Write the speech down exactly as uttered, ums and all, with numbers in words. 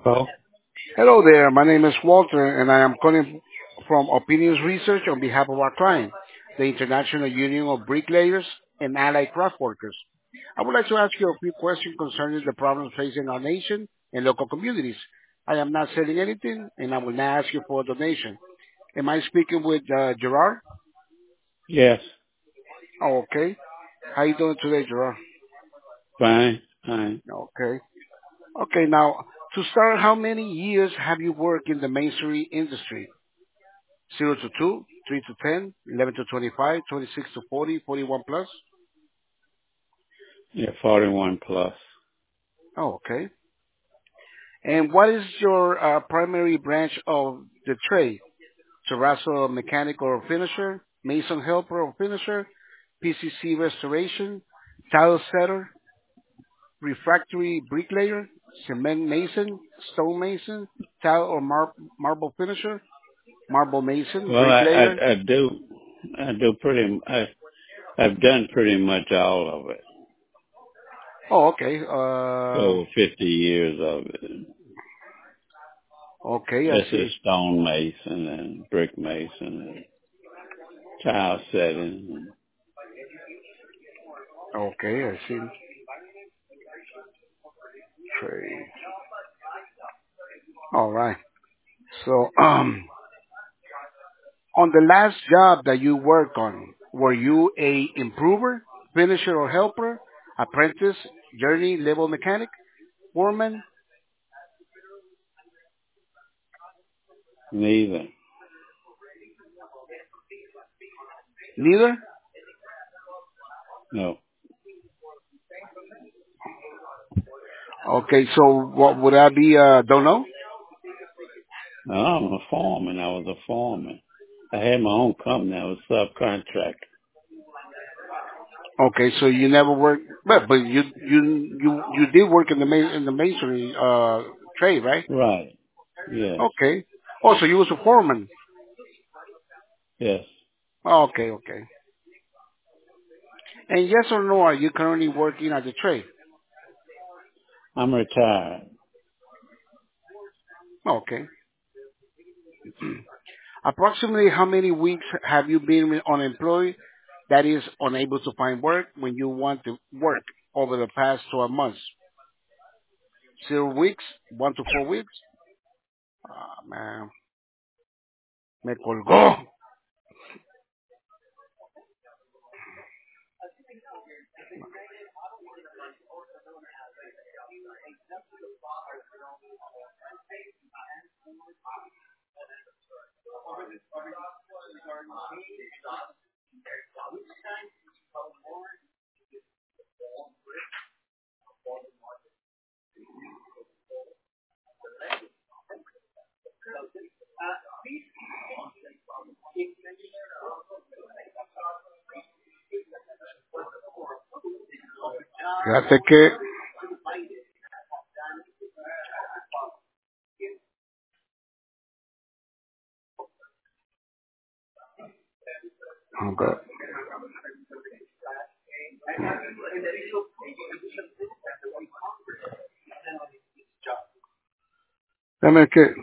Well, Hello there. My name is Walter, and I am calling from Opinions Research on behalf of our client, the International Union of Bricklayers and Allied Craft Workers. I would like to ask you a few questions concerning the problems facing our nation and local communities. I am not selling anything, and I will not ask you for a donation. Am I speaking with uh, Gerard? yes, Oh, okay. How you doing today, Gerard? fine, fine. Okay. Okay. Now, to start, how many years have you worked in the masonry industry? zero to two, three to ten, eleven to twenty-five, twenty-six to forty, forty-one plus? Yeah, forty-one plus. Oh, okay. And what is your uh, primary branch of the trade? Terrazzo mechanic or finisher, mason helper or finisher, P C C restoration, tile setter, refractory bricklayer, cement mason, stone mason, tile or mar- marble finisher, marble mason, Well, I, bricklayer. I, I do, I do pretty, I, I've done pretty much all of it. Oh, okay. Uh, Over fifty years of it. okay, I Just as see. stone mason and brick mason and tile setting. And Okay, I see. Trade. All right. So, um, on the last job that you worked on, were you a improver, finisher or helper, apprentice, journey level mechanic, foreman? neither. Neither. No. Okay, so what would I be? Uh, don't know. No, I'm a foreman. I was a foreman. I had my own company. I was subcontract. Okay, so you never worked, but but you you you you did work in the ma- in the masonry uh trade, right? Right. Yes. Okay. Oh, so you was a foreman. Yes. Okay, okay. And yes or no, are you currently working at the trade? I'm retired. Okay. Approximately how many weeks have you been unemployed, that is, unable to find work when you want to work over the past twelve months? Zero weeks? One to four weeks? Ah, man. Me colgó. Fíjate que... Okay. Dame que...